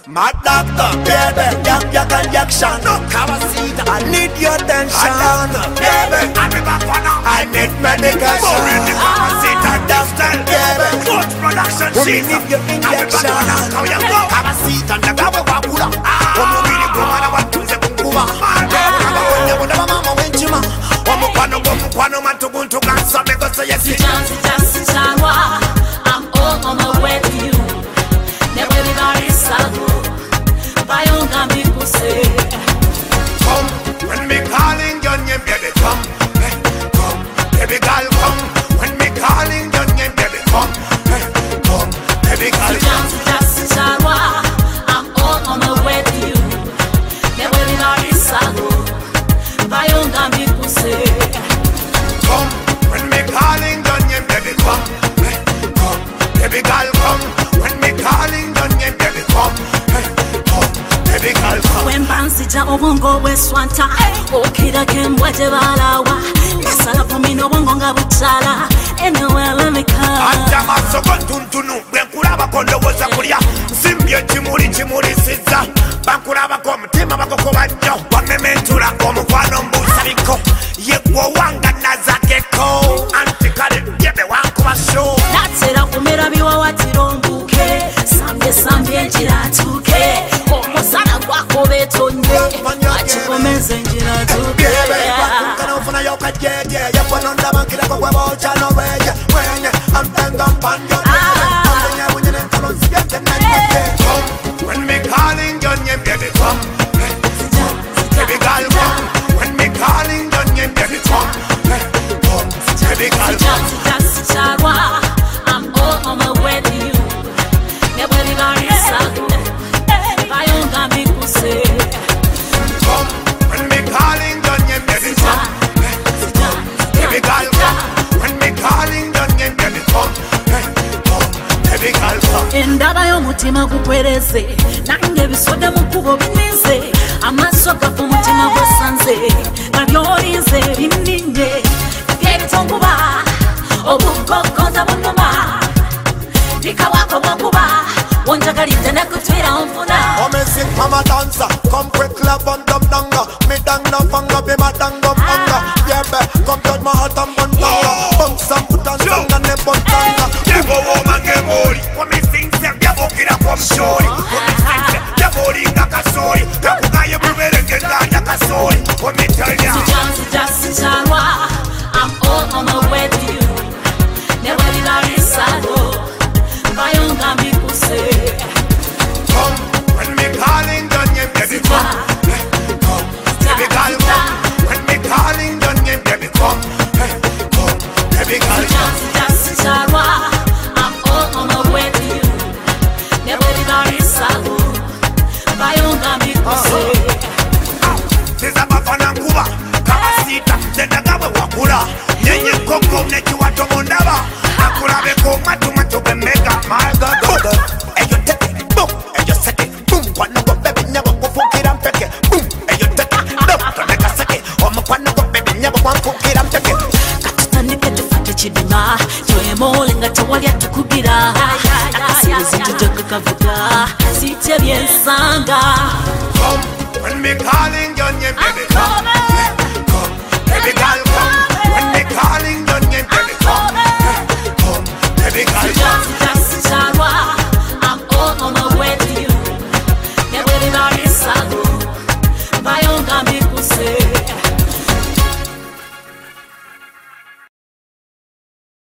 Mad doctor, baby, yak injection. No Kawasita, I need your attention. Mad doctor, baby, I need medication. Kawasita, doctor, baby, good production. We need your injection. Kawasita, ndagawe wakula. Omubiri gumana watunze kunguba. Wende mama wenjima. Omukwano matuguntu gansa mego say yes. I'm all on my way to you. Never be very sad. Come, when me calling your name, baby, come. Come, baby girl, come. When me calling your name, baby, come. Come, baby girl, come. I'm all on my way to you. Never be very sad. Come, when me calling your name, baby, come. Come, baby girl, come. When me calling your name, baby, come. When Bansija Obongo Westwanta, Okida Kembwa Jebalawa, Sala Pomino Bonga Butala, anywhere let me come. Andama Sokontunu, Bankuraba Kondo was a Korea, Simbia Chimuri Siza, Bankuraba Kom, Timabako, Wamementura, Komano Musariko, Yewanga Nazakeko, Antikale, get the one show. That's it, I'll come here, Watirombuke, Sambe Giratuke. Sana kwako betonye achikomeze njira tuke kana ufuna yoka jeje yapononda bankira kwa bocha no weje mwenye amtenga mpanyo mwenye mwenye nkolonzi yete nanye when me calling your name baby come baby girl come when me calling your name baby come baby girl come I'm all on my way to you never be very sad. Come, when me calling your name, baby, come. Baby girl, come. When me calling your name, baby, come. Baby girl, come. Endaba y'omutima gukwereze nange bisoda mu kubo binize amasoka ku mutima gwasanze nabyorinze bininye byebitonguba obukokoza bunuma bikawako bokuba wonjagalite nekutwira onfuna Amazing mama dancer, come quick love on them danga. Me dang no fanga, be my dang no fanga. Yeah, be, come touch my heart and bun tanga. Bunk some put on song and ne bun tanga. Debo woman get mori, when me sing them, debo kira from shori. When me sing them, debo ringa kasori. Debo kaya bubere kenda kasori. When me tell ya, I'm all on my way to you. Never did I decide. Bayonga mi kuse. Come, when me calling your name, baby, come. Come, baby girl, come. When me calling your name, baby, come. Come, baby girl, come. I'm all on my way to you. Never did I decide. Bayonga mi kuse. Sisa bafana kuba, Kawasita, Nendagawe wakula. Nyenye koko nechiwa tomondaba. Akula beko matu bemega. My God, God. And you take it, boom. And you set it, boom. One go baby, never go fuck it, I'm pecking. Boom. And you take it, boom. Don't make a second. One go baby, never go fuck it, I'm pecking. Katutandike tufate chidima. Twemolenga tawali atukubira. Akasiwezi njojoka kavuga. Site byensanga. Come, when me calling your name, baby, come. Come, baby girl, come. When me calling your name, baby, come. Come, baby girl, come. I'm all on my way to you. Never did I decide. Bayonga mi kuse.